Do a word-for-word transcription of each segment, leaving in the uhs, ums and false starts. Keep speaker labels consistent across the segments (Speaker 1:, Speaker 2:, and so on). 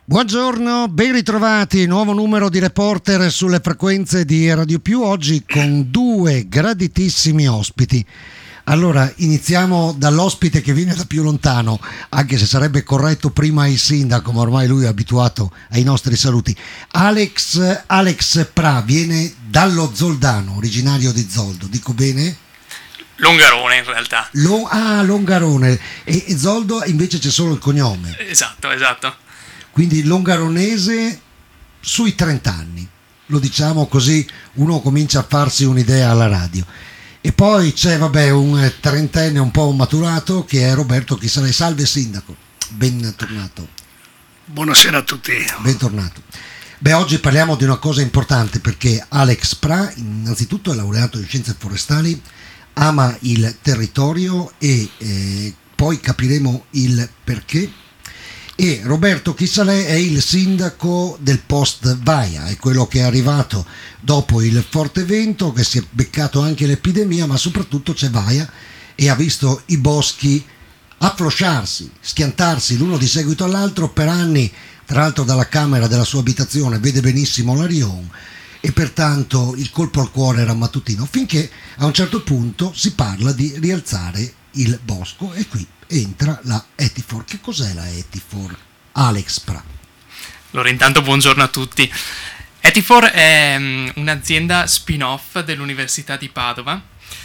Speaker 1: Buongiorno, ben ritrovati, nuovo numero di Reporter sulle frequenze di Radio Più, oggi con due graditissimi ospiti. Allora, iniziamo dall'ospite che viene da più lontano, anche se sarebbe corretto prima il sindaco, ma ormai lui è abituato ai nostri saluti. Alex, Alex Pra viene dallo Zoldano, originario di Zoldo, dico bene?
Speaker 2: Longarone in realtà.
Speaker 1: Lo, ah, Longarone, e, e Zoldo invece c'è solo il cognome.
Speaker 2: Esatto, esatto.
Speaker 1: Quindi longaronese sui trenta anni, lo diciamo così uno comincia a farsi un'idea alla radio. E poi c'è vabbè un trentenne un po' maturato che è Roberto Chisalè. Salve sindaco, bentornato.
Speaker 3: Buonasera a tutti.
Speaker 1: Bentornato. Beh, oggi parliamo di una cosa importante perché Alex Pra innanzitutto è laureato in scienze forestali, ama il territorio e eh, poi capiremo il perché. E Roberto Chisalè è il sindaco del post Vaia, è quello che è arrivato dopo il forte vento, che si è beccato anche l'epidemia, ma soprattutto c'è Vaia e ha visto i boschi afflosciarsi, schiantarsi l'uno di seguito all'altro per anni. Tra l'altro dalla camera della sua abitazione vede benissimo la Rion e pertanto il colpo al cuore era mattutino, finché a un certo punto si parla di rialzare il bosco e qui entra la Etifor. Che cos'è la Etifor? Alex Pra.
Speaker 2: Allora, intanto buongiorno a tutti. Etifor è um, un'azienda spin-off dell'Università di Padova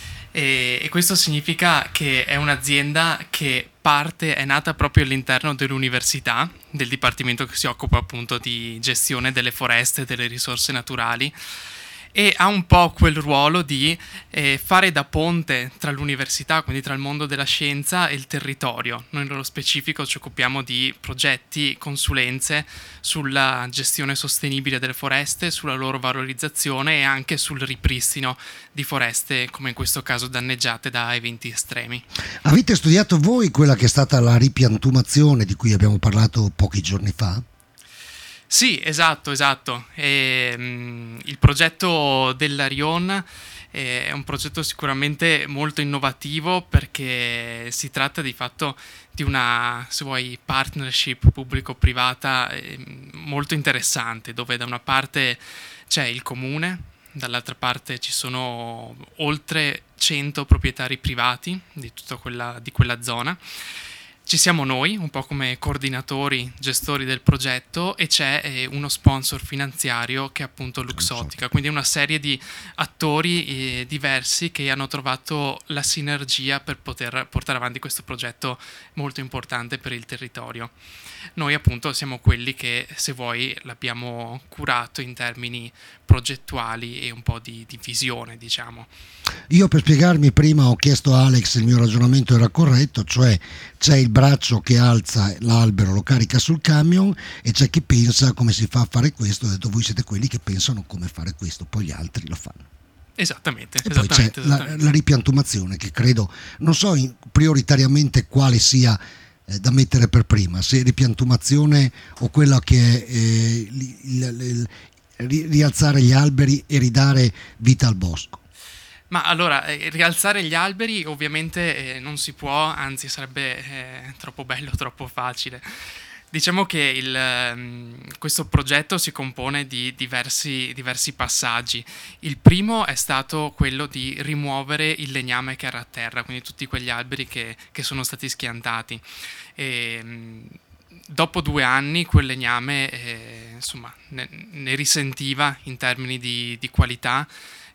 Speaker 2: e, e questo significa che è un'azienda che parte, è nata proprio all'interno dell'università, del dipartimento che si occupa appunto di gestione delle foreste e delle risorse naturali, e ha un po' quel ruolo di eh, fare da ponte tra l'università, quindi tra il mondo della scienza e il territorio. Noi nello specifico ci occupiamo di progetti, consulenze sulla gestione sostenibile delle foreste, sulla loro valorizzazione e anche sul ripristino di foreste, come in questo caso danneggiate da eventi estremi.
Speaker 1: Avete studiato voi quella che è stata la ripiantumazione di cui abbiamo parlato pochi giorni fa?
Speaker 2: Sì, esatto, esatto. E, um, il progetto della Rion è un progetto sicuramente molto innovativo perché si tratta di fatto di una, se vuoi, partnership pubblico-privata eh, molto interessante, dove da una parte c'è il comune, dall'altra parte ci sono oltre cento proprietari privati di tutta quella, di quella zona. Ci siamo noi, un po' come coordinatori, gestori del progetto, e c'è eh, uno sponsor finanziario che è appunto Luxottica, quindi una serie di attori eh, diversi che hanno trovato la sinergia per poter portare avanti questo progetto molto importante per il territorio. Noi appunto siamo quelli che, se vuoi, l'abbiamo curato in termini progettuali e un po' di, di visione, diciamo.
Speaker 1: Io per spiegarmi prima ho chiesto a Alex, il mio ragionamento era corretto, cioè c'è il braccio che alza l'albero, lo carica sul camion e c'è chi pensa come si fa a fare questo. Ho detto voi siete quelli che pensano come fare questo, poi gli altri lo fanno.
Speaker 2: Esattamente.
Speaker 1: E
Speaker 2: esattamente,
Speaker 1: poi c'è
Speaker 2: esattamente.
Speaker 1: La, la ripiantumazione che credo, non so in, prioritariamente quale sia eh, da mettere per prima, se ripiantumazione o quella che è eh, il, il, il, il, rialzare gli alberi e ridare vita al bosco.
Speaker 2: Ma allora, eh, rialzare gli alberi ovviamente eh, non si può, anzi sarebbe eh, troppo bello, troppo facile. Diciamo che il, um, questo progetto si compone di diversi, diversi passaggi. Il primo è stato quello di rimuovere il legname che era a terra, quindi tutti quegli alberi che, che sono stati schiantati. E, um, dopo due anni quel legname eh, insomma, ne, ne risentiva in termini di, di qualità.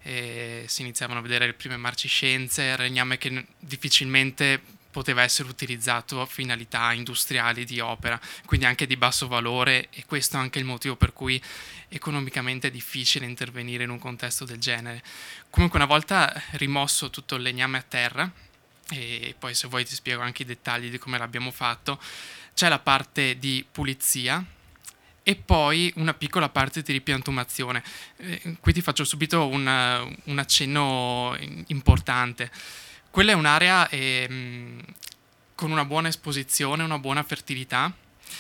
Speaker 2: E si iniziavano a vedere le prime marciscenze, era legname che difficilmente poteva essere utilizzato a finalità industriali di opera, quindi anche di basso valore, e questo è anche il motivo per cui economicamente è difficile intervenire in un contesto del genere. Comunque, una volta rimosso tutto il legname a terra, e poi se vuoi ti spiego anche i dettagli di come l'abbiamo fatto, c'è la parte di pulizia e poi una piccola parte di ripiantumazione. Eh, qui ti faccio subito un, un accenno importante. Quella è un'area eh, con una buona esposizione, una buona fertilità,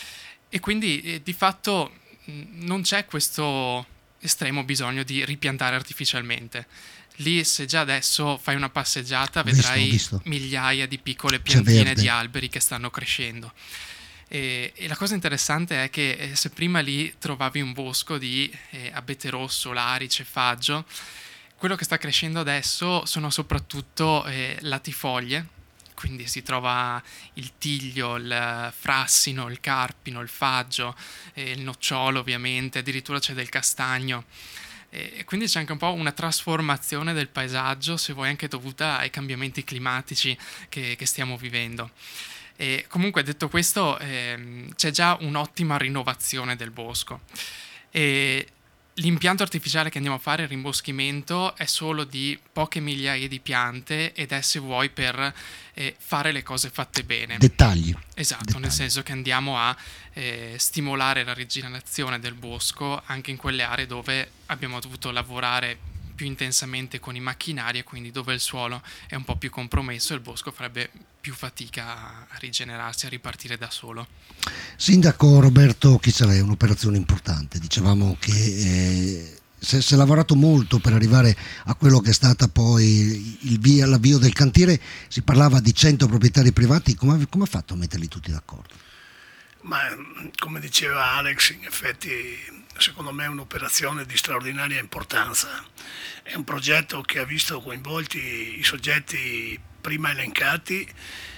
Speaker 2: e quindi eh, di fatto mh, non c'è questo estremo bisogno di ripiantare artificialmente. Lì, se già adesso fai una passeggiata, vedrai
Speaker 1: visto, visto.
Speaker 2: migliaia di piccole piantine di alberi che stanno crescendo. E, e la cosa interessante è che eh, se prima lì trovavi un bosco di eh, abete rosso, larice, faggio, quello che sta crescendo adesso sono soprattutto eh, latifoglie, quindi si trova il tiglio, il frassino, il carpino, il faggio, eh, il nocciolo ovviamente, addirittura c'è del castagno. E quindi c'è anche un po' una trasformazione del paesaggio, se vuoi anche dovuta ai cambiamenti climatici che, che stiamo vivendo. E comunque, detto questo, ehm, c'è già un'ottima rinnovazione del bosco. E l'impianto artificiale che andiamo a fare, il rimboschimento, è solo di poche migliaia di piante ed è, se vuoi, per eh, fare le cose fatte bene.
Speaker 1: Dettagli.
Speaker 2: Esatto,
Speaker 1: Dettagli.
Speaker 2: Nel senso che andiamo a eh, stimolare la rigenerazione del bosco anche in quelle aree dove abbiamo dovuto lavorare più intensamente con i macchinari e quindi dove il suolo è un po' più compromesso e il bosco farebbe più fatica a rigenerarsi, a ripartire da solo.
Speaker 1: Sindaco Roberto Chicciarelli, è un'operazione importante, dicevamo che eh, si è lavorato molto per arrivare a quello che è stata poi il via, l'avvio del cantiere. Si parlava di cento proprietari privati, come, come ha fatto a metterli tutti d'accordo?
Speaker 3: Ma come diceva Alex, in effetti secondo me è un'operazione di straordinaria importanza. È un progetto che ha visto coinvolti i soggetti prima elencati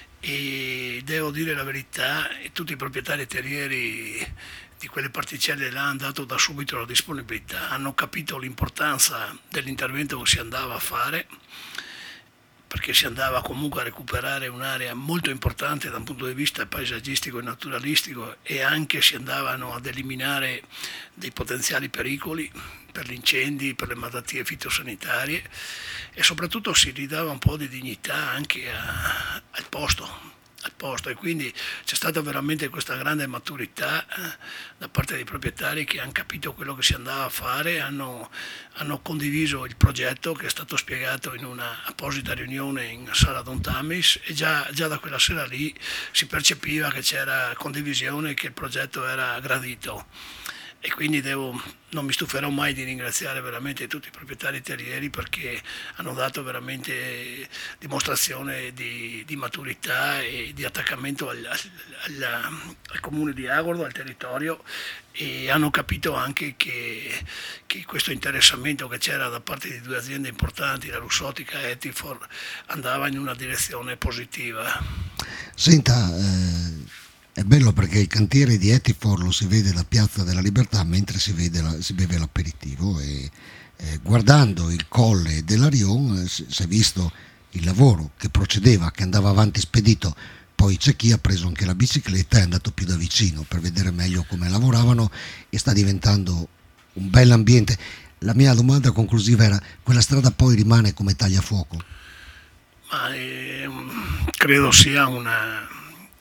Speaker 3: e devo dire la verità, tutti i proprietari terrieri di quelle particelle là hanno dato da subito la disponibilità, hanno capito l'importanza dell'intervento che si andava a fare, perché si andava comunque a recuperare un'area molto importante da un punto di vista paesaggistico e naturalistico e anche si andavano ad eliminare dei potenziali pericoli per gli incendi, per le malattie fitosanitarie e soprattutto si ridava un po' di dignità anche a, al posto. al posto e quindi c'è stata veramente questa grande maturità eh, da parte dei proprietari che hanno capito quello che si andava a fare, hanno, hanno condiviso il progetto che è stato spiegato in una apposita riunione in Sala Don Tamis e già, già da quella sera lì si percepiva che c'era condivisione e che il progetto era gradito. E quindi devo, non mi stuferò mai di ringraziare veramente tutti i proprietari terrieri perché hanno dato veramente dimostrazione di, di maturità e di attaccamento al, al, al comune di Agordo, al territorio e hanno capito anche che, che questo interessamento che c'era da parte di due aziende importanti, la Luxottica e Etifor, andava in una direzione positiva.
Speaker 1: Senta, eh... è bello perché il cantiere di Etifor lo si vede da Piazza della Libertà mentre si, vede la, si beve l'aperitivo e eh, guardando il colle dell'Arion eh, si, si è visto il lavoro che procedeva, che andava avanti spedito. Poi c'è chi ha preso anche la bicicletta e è andato più da vicino per vedere meglio come lavoravano e sta diventando un bell'ambiente. La mia domanda conclusiva era: quella strada poi rimane come tagliafuoco?
Speaker 3: Ma eh, credo sia una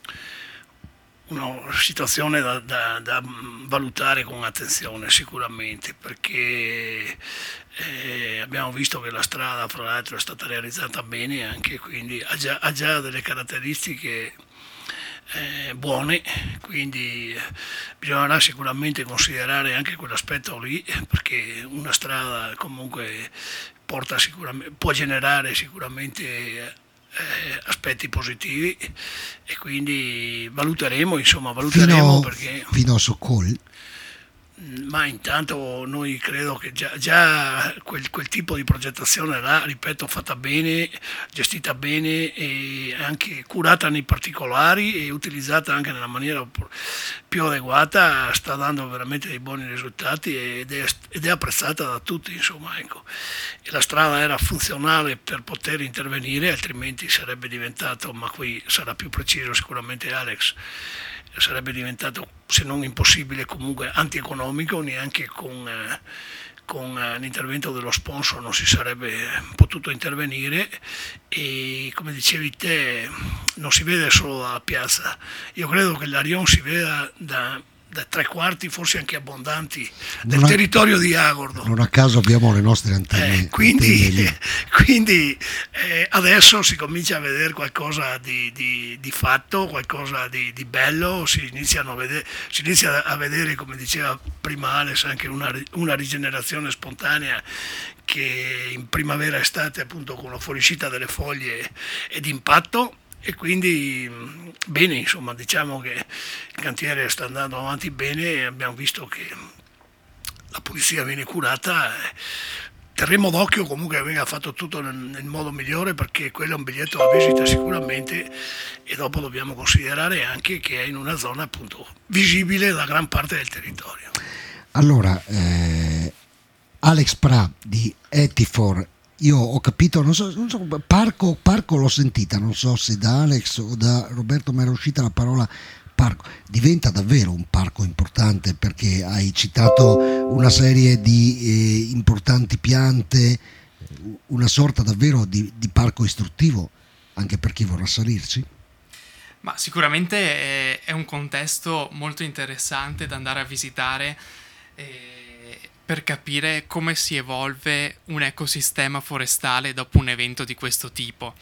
Speaker 3: una situazione da, da, da valutare con attenzione sicuramente, perché eh, abbiamo visto che la strada fra l'altro è stata realizzata bene anche, quindi ha già, ha già delle caratteristiche eh, buone, quindi bisognerà sicuramente considerare anche quell'aspetto lì, perché una strada comunque porta sicuramente, può generare sicuramente Eh, aspetti positivi e quindi valuteremo, insomma, valuteremo
Speaker 1: fino,
Speaker 3: perché
Speaker 1: fino a Soccol.
Speaker 3: Ma intanto noi credo che già, già quel, quel tipo di progettazione là, ripeto, fatta bene, gestita bene e anche curata nei particolari e utilizzata anche nella maniera più adeguata, sta dando veramente dei buoni risultati ed è, ed è apprezzata da tutti, insomma, ecco. E la strada era funzionale per poter intervenire, altrimenti sarebbe diventato, ma qui sarà più preciso sicuramente Alex, sarebbe diventato, se non impossibile, comunque antieconomico, neanche con, eh, con eh, l'intervento dello sponsor non si sarebbe potuto intervenire e come dicevi te non si vede solo dalla piazza, io credo che l'Arion si veda da, da tre quarti, forse anche abbondanti, del
Speaker 1: non
Speaker 3: territorio a, di Agordo.
Speaker 1: Non a caso abbiamo le nostre antenne.
Speaker 3: Eh, quindi
Speaker 1: antenne
Speaker 3: quindi eh, adesso si comincia a vedere qualcosa di, di, di fatto, qualcosa di, di bello, si, iniziano a vedere, si inizia a vedere, come diceva prima Alex, anche una, una rigenerazione spontanea che in primavera estate appunto con la fuoriuscita delle foglie è d'impatto. e quindi bene, insomma, diciamo che il cantiere sta andando avanti bene e abbiamo visto che la pulizia viene curata. Terremo d'occhio comunque che venga fatto tutto nel, nel modo migliore, perché quello è un biglietto alla visita sicuramente, e dopo dobbiamo considerare anche che è in una zona appunto visibile da gran parte del territorio.
Speaker 1: Allora, eh, Alex Pra di Etifor, io ho capito, non so, non so parco, parco l'ho sentita, non so se da Alex o da Roberto mi era uscita la parola parco, diventa davvero un parco importante, perché hai citato una serie di eh, importanti piante, una sorta davvero di, di parco istruttivo anche per chi vorrà salirci?
Speaker 2: Ma sicuramente è, è un contesto molto interessante da andare a visitare eh, per capire come si evolve un ecosistema forestale dopo un evento di questo tipo.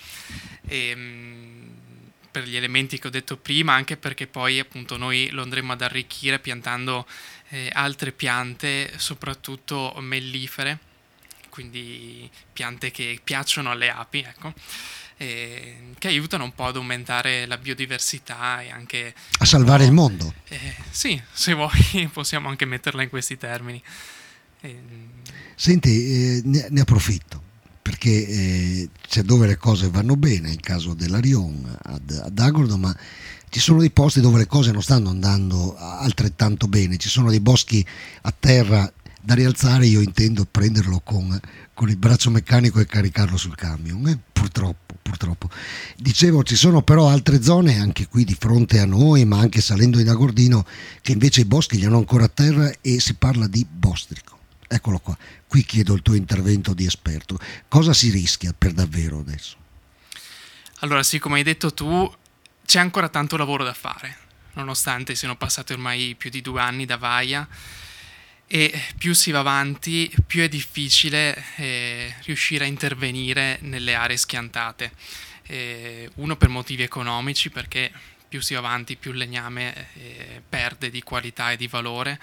Speaker 2: E, per gli elementi che ho detto prima, anche perché poi appunto noi lo andremo ad arricchire piantando eh, altre piante, soprattutto mellifere, quindi piante che piacciono alle api, ecco, eh, che aiutano un po' ad aumentare la biodiversità e anche
Speaker 1: a salvare il mondo.
Speaker 2: Eh, sì, se vuoi possiamo anche metterla in questi termini. Eh,
Speaker 1: Senti, eh, ne, ne approfitto, perché eh, c'è dove le cose vanno bene, il caso dell'Arion ad, ad Agordo, ma ci sono dei posti dove le cose non stanno andando altrettanto bene, ci sono dei boschi a terra da rialzare, io intendo prenderlo con, con il braccio meccanico e caricarlo sul camion, eh? purtroppo, purtroppo. Dicevo, ci sono però altre zone, anche qui di fronte a noi, ma anche salendo in Agordino, che invece i boschi li hanno ancora a terra e si parla di bostrico. Eccolo qua, qui chiedo il tuo intervento di esperto. Cosa si rischia per davvero adesso?
Speaker 2: Allora sì, come hai detto tu, c'è ancora tanto lavoro da fare, nonostante siano passati ormai più di due anni da Vaia, e più si va avanti, più è difficile eh, riuscire a intervenire nelle aree schiantate. Eh, uno per motivi economici, perché più si va avanti, più il legname eh, perde di qualità e di valore.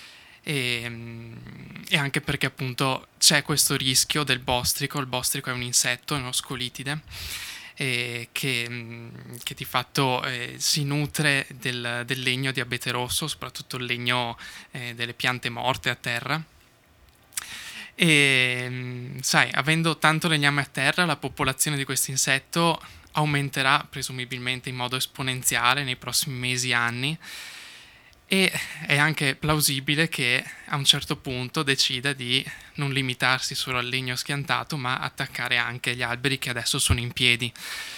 Speaker 2: E, e anche perché appunto c'è questo rischio del bostrico. Il bostrico è un insetto, è uno scolitide eh, che, che di fatto eh, si nutre del, del legno di abete rosso, soprattutto il legno eh, delle piante morte a terra. E sai, avendo tanto legname a terra, la popolazione di questo insetto aumenterà presumibilmente in modo esponenziale nei prossimi mesi e anni. E è anche plausibile che a un certo punto decida di non limitarsi solo al legno schiantato, ma attaccare anche gli alberi che adesso sono in piedi.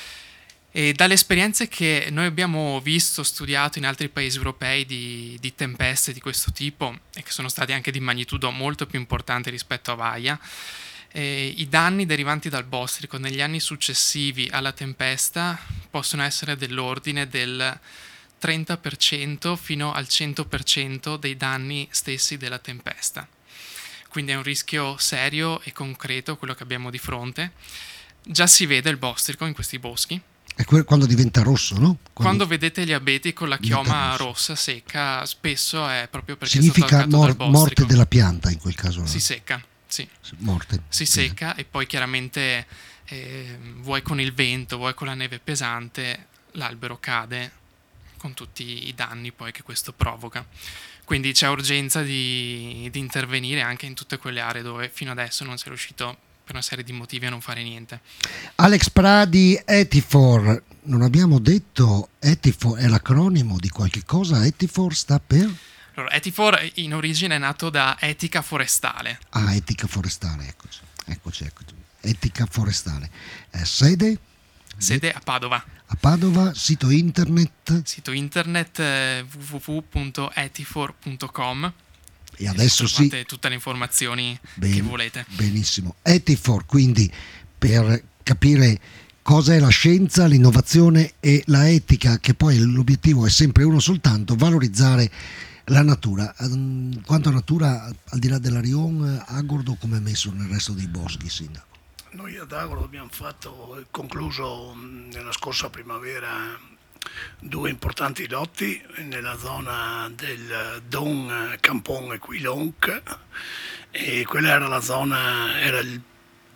Speaker 2: E dalle esperienze che noi abbiamo visto, studiato in altri paesi europei di, di tempeste di questo tipo, e che sono state anche di magnitudo molto più importante rispetto a Vaia, eh, i danni derivanti dal bostrico negli anni successivi alla tempesta possono essere dell'ordine del trenta per cento fino al cento per cento dei danni stessi della tempesta. Quindi è un rischio serio e concreto quello che abbiamo di fronte. Già si vede il bostrico in questi boschi.
Speaker 1: È quando diventa rosso, no? Quando,
Speaker 2: quando vedete gli abeti con la chioma
Speaker 1: rosso.
Speaker 2: rossa secca, spesso è proprio perché
Speaker 1: significa
Speaker 2: è stato attaccato
Speaker 1: mor-
Speaker 2: dal bostrico.
Speaker 1: morte della pianta in quel caso.
Speaker 2: Si secca, sì.
Speaker 1: Morte.
Speaker 2: Si secca e poi chiaramente eh, vuoi con il vento, vuoi con la neve pesante, l'albero cade con tutti i danni poi che questo provoca. Quindi c'è urgenza di, di intervenire anche in tutte quelle aree dove fino adesso non si è riuscito per una serie di motivi a non fare niente.
Speaker 1: Alex Pradi, Etifor, non abbiamo detto Etifor è l'acronimo di qualche cosa? Etifor sta per?
Speaker 2: Allora, Etifor in origine è nato da etica forestale.
Speaker 1: Ah, etica forestale, eccoci, eccoci, eccoci. Etica forestale. Eh, sede?
Speaker 2: Sede a Padova.
Speaker 1: A Padova, sito internet?
Speaker 2: Sito internet eh, w w w punto etifor punto com.
Speaker 1: E adesso sì.
Speaker 2: Trovate tutte le informazioni
Speaker 1: Ben,
Speaker 2: che volete.
Speaker 1: Benissimo. Etifor, quindi per capire cosa è la scienza, l'innovazione e la etica, che poi l'obiettivo è sempre uno soltanto, valorizzare la natura. Quanto a natura, al di là dell'Arion, Agordo come è messo nel resto dei boschi, sindaco?
Speaker 3: Noi ad Agordo abbiamo fatto, concluso nella scorsa primavera due importanti lotti nella zona del Don Campon e Quilonc, e quella era la zona, era il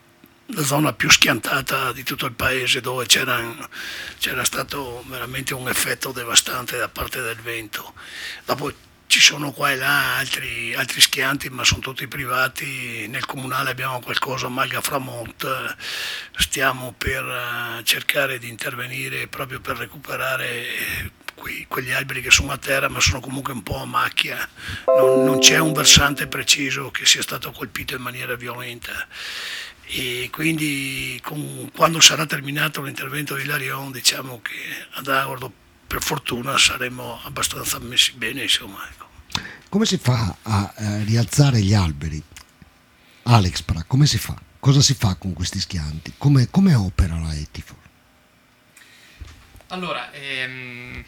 Speaker 3: la zona più schiantata di tutto il paese, dove c'era, c'era stato veramente un effetto devastante da parte del vento. Dopo ci sono qua e là altri, altri schianti, ma sono tutti privati. Nel comunale abbiamo qualcosa, Malga Framont, stiamo per cercare di intervenire proprio per recuperare quei, quegli alberi che sono a terra, ma sono comunque un po' a macchia. Non, non c'è un versante preciso che sia stato colpito in maniera violenta. E quindi con, quando sarà terminato l'intervento di Larion, diciamo che ad Agordo per fortuna saremo abbastanza messi bene, insomma, ecco.
Speaker 1: Come si fa a eh, rialzare gli alberi? Alex Pra, come si fa? Cosa si fa con questi schianti? Come, come opera la Etifor?
Speaker 2: Allora, ehm,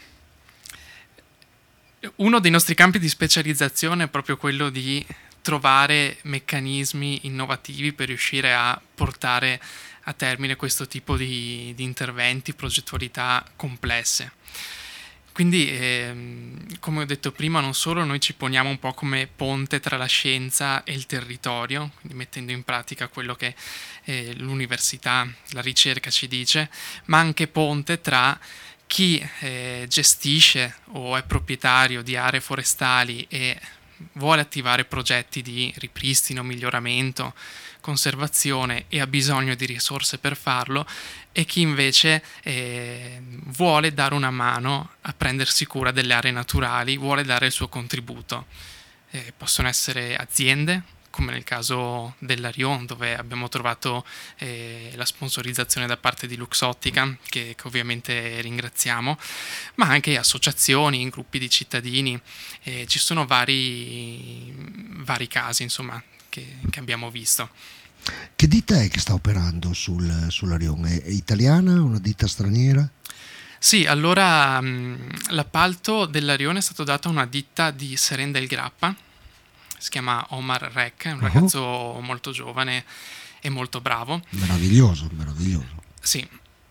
Speaker 2: uno dei nostri campi di specializzazione è proprio quello di trovare meccanismi innovativi per riuscire a portare a termine questo tipo di, di interventi, progettualità complesse. Quindi, ehm, come ho detto prima, non solo noi ci poniamo un po' come ponte tra la scienza e il territorio, quindi mettendo in pratica quello che eh, l'università, la ricerca ci dice, ma anche ponte tra chi eh, gestisce o è proprietario di aree forestali e vuole attivare progetti di ripristino, miglioramento, conservazione e ha bisogno di risorse per farlo, e chi invece eh, vuole dare una mano a prendersi cura delle aree naturali, vuole dare il suo contributo. Eh, possono essere aziende, come nel caso dell'Arion, dove abbiamo trovato eh, la sponsorizzazione da parte di Luxottica, che, che ovviamente ringraziamo, ma anche associazioni, gruppi di cittadini. Eh, ci sono vari, vari casi, insomma, che, che abbiamo visto.
Speaker 1: Che ditta è che sta operando sul, sull'Arion? È, è italiana o una ditta straniera?
Speaker 2: Sì, allora mh, l'appalto dell'Arion è stato dato a una ditta di Seren del Grappa, si chiama Omar Rek, è un ragazzo uh-huh. molto giovane e molto bravo.
Speaker 1: Meraviglioso, meraviglioso.
Speaker 2: Sì,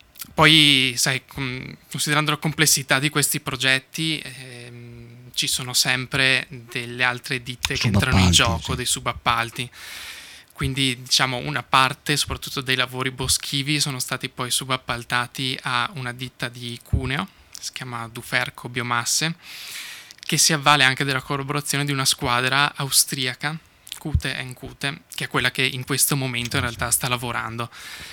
Speaker 2: poi sai, considerando la complessità di questi progetti, ehm, ci sono sempre delle altre ditte che entrano in gioco, sì. Dei subappalti. Quindi diciamo una parte, soprattutto dei lavori boschivi, sono stati poi subappaltati a una ditta di Cuneo, si chiama Duferco Biomasse, che si avvale anche della collaborazione di una squadra austriaca, Cute and Cute, che è quella che in questo momento in realtà sta lavorando.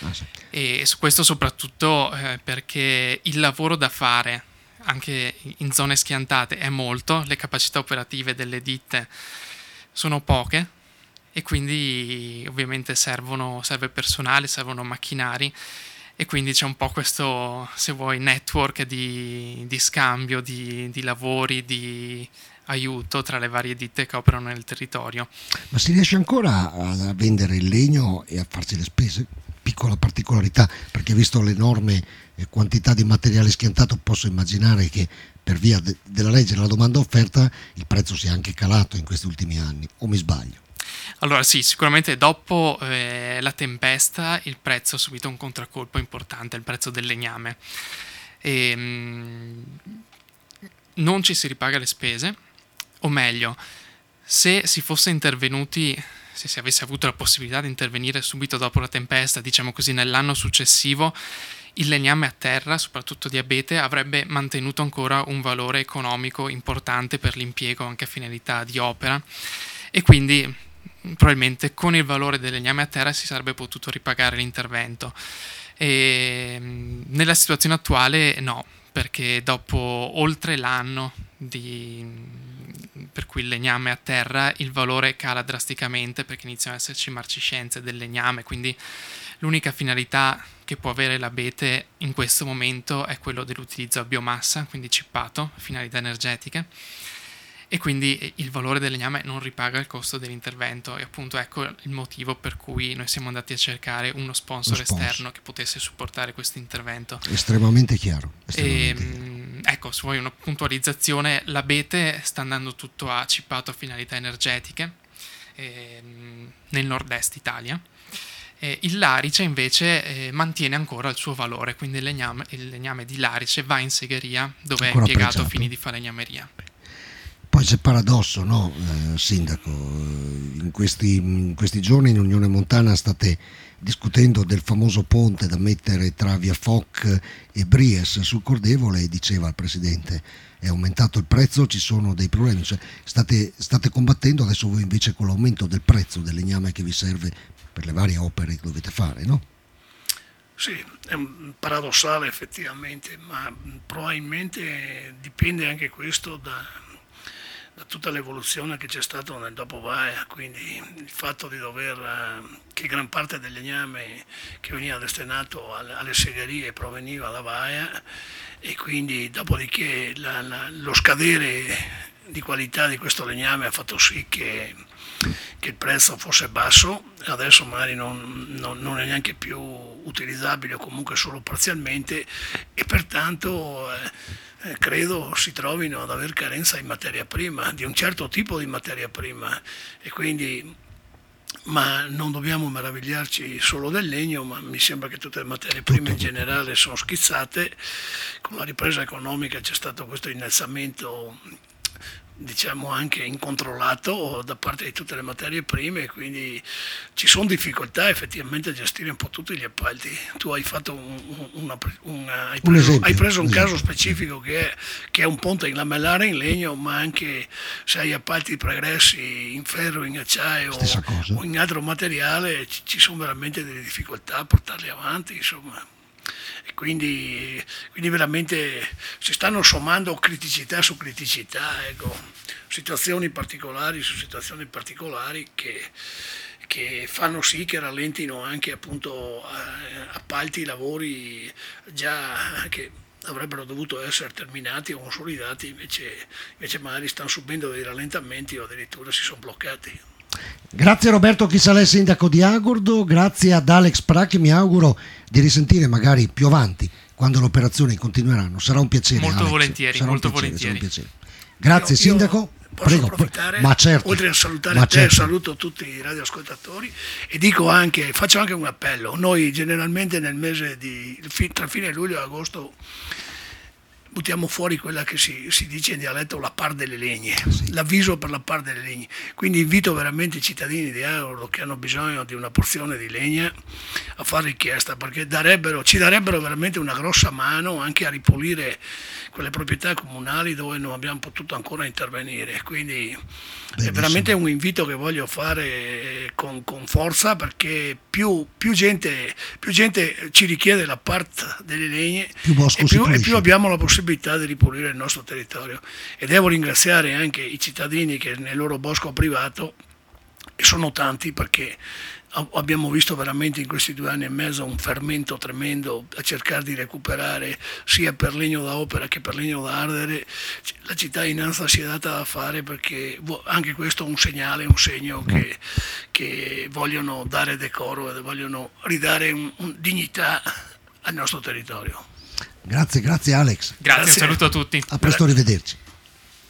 Speaker 2: E su questo soprattutto eh, perché il lavoro da fare anche in zone schiantate è molto, le capacità operative delle ditte sono poche, e quindi ovviamente servono, serve personale, servono macchinari, e quindi c'è un po' questo, se vuoi, network di, di scambio, di, di lavori, di aiuto tra le varie ditte che operano nel territorio.
Speaker 1: Ma si riesce ancora a vendere il legno e a farsi le spese? Piccola particolarità, perché visto l'enorme quantità di materiale schiantato posso immaginare che per via de- della legge della domanda offerta il prezzo sia anche calato in questi ultimi anni, o mi sbaglio?
Speaker 2: Allora sì, sicuramente dopo eh, la tempesta il prezzo ha subito un contraccolpo importante, il prezzo del legname. E, mh, non ci si ripaga le spese, o meglio, se si fosse intervenuti, se si avesse avuto la possibilità di intervenire subito dopo la tempesta, diciamo così nell'anno successivo, il legname a terra, soprattutto di abete, avrebbe mantenuto ancora un valore economico importante per l'impiego anche a finalità di opera, e quindi probabilmente con il valore del legname a terra si sarebbe potuto ripagare l'intervento. E nella situazione attuale no, perché dopo oltre l'anno di, per cui il legname a terra, il valore cala drasticamente perché iniziano ad esserci marciscenze del legname, quindi l'unica finalità che può avere l'abete in questo momento è quello dell'utilizzo a biomassa, quindi cippato, finalità energetiche, e quindi il valore del legname non ripaga il costo dell'intervento, e appunto ecco il motivo per cui noi siamo andati a cercare uno sponsor, sponsor. esterno che potesse supportare questo intervento.
Speaker 1: Estremamente chiaro. Estremamente
Speaker 2: e,
Speaker 1: chiaro.
Speaker 2: Ecco, se vuoi una puntualizzazione, l'abete sta andando tutto a cippato a finalità energetiche ehm, nel nord-est Italia. Eh, il larice invece eh, mantiene ancora il suo valore, quindi il legname, il legname di larice va in segheria dove ancora è impiegato a fini di falegnameria.
Speaker 1: Poi c'è paradosso, no, eh, Sindaco? In questi, in questi giorni in Unione Montana state discutendo del famoso ponte da mettere tra via Foch e Bries sul Cordevole e diceva il Presidente è aumentato il prezzo, ci sono dei problemi, cioè, state, state combattendo adesso voi invece con l'aumento del prezzo del legname che vi serve per le varie opere che dovete fare, no?
Speaker 3: Sì, è un paradossale effettivamente, ma probabilmente dipende anche questo da, da tutta l'evoluzione che c'è stata nel dopoguerra, quindi il fatto di dover, che gran parte del legname che veniva destinato alle, alle segherie proveniva da Vaia e quindi dopodiché la, la, lo scadere di qualità di questo legname ha fatto sì che, che il prezzo fosse basso, adesso magari non, non, non è neanche più utilizzabile o comunque solo parzialmente e pertanto eh, credo si trovino ad aver carenza di materia prima, di un certo tipo di materia prima e quindi ma non dobbiamo meravigliarci solo del legno, ma mi sembra che tutte le materie prime in generale sono schizzate, con la ripresa economica c'è stato questo innalzamento diciamo anche incontrollato da parte di tutte le materie prime, quindi ci sono difficoltà effettivamente a gestire un po' tutti gli appalti. Tu hai fatto un, una, una, hai preso, un, esempio, hai preso un, un caso specifico che è, che è un ponte in lamellare in legno, ma anche se hai appalti pregressi in ferro, in acciaio o in altro materiale ci, ci sono veramente delle difficoltà a portarli avanti, insomma. E quindi, quindi veramente si stanno sommando criticità su criticità, ecco, situazioni particolari su situazioni particolari che, che fanno sì che rallentino anche appunto appalti, lavori già che avrebbero dovuto essere terminati o consolidati, invece, invece magari stanno subendo dei rallentamenti o addirittura si sono bloccati.
Speaker 1: Grazie Roberto Chisalè, sindaco di Agordo, grazie ad Alex Pra che mi auguro di risentire magari più avanti quando le operazioni continueranno. Sarà un piacere.
Speaker 2: Molto
Speaker 1: Alex.
Speaker 2: volentieri,
Speaker 1: sarà
Speaker 2: molto
Speaker 1: un piacere,
Speaker 2: volentieri.
Speaker 1: Sarà un piacere. Grazie io, sindaco.
Speaker 3: Io posso
Speaker 1: Prego,
Speaker 3: approfittare,
Speaker 1: ma certo,
Speaker 3: oltre a salutare
Speaker 1: ma
Speaker 3: te,
Speaker 1: certo.
Speaker 3: saluto tutti i radioascoltatori e dico anche, faccio anche un appello. Noi generalmente nel mese di tra fine luglio e agosto buttiamo fuori quella che si, si dice in dialetto la par delle legne, sì. L'avviso per la par delle legne. Quindi invito veramente i cittadini di Agordo che hanno bisogno di una porzione di legna a fare richiesta, perché darebbero, ci darebbero veramente una grossa mano anche a ripulire quelle proprietà comunali dove non abbiamo potuto ancora intervenire. Quindi Benissimo. È veramente un invito che voglio fare con, con forza, perché più, più, gente, più gente ci richiede la parte delle legne
Speaker 1: più
Speaker 3: e, più, e più abbiamo la possibilità di ripulire il nostro territorio. E devo ringraziare anche i cittadini che nel loro bosco privato, e sono tanti perché abbiamo visto veramente in questi due anni e mezzo un fermento tremendo a cercare di recuperare sia per legno da opera che per legno da ardere. La cittadinanza si è data da fare, perché anche questo è un segnale, un segno che, che vogliono dare decoro e vogliono ridare un, un dignità al nostro territorio.
Speaker 1: Grazie, grazie Alex.
Speaker 2: Grazie, grazie. Un saluto a tutti.
Speaker 1: A presto, arrivederci.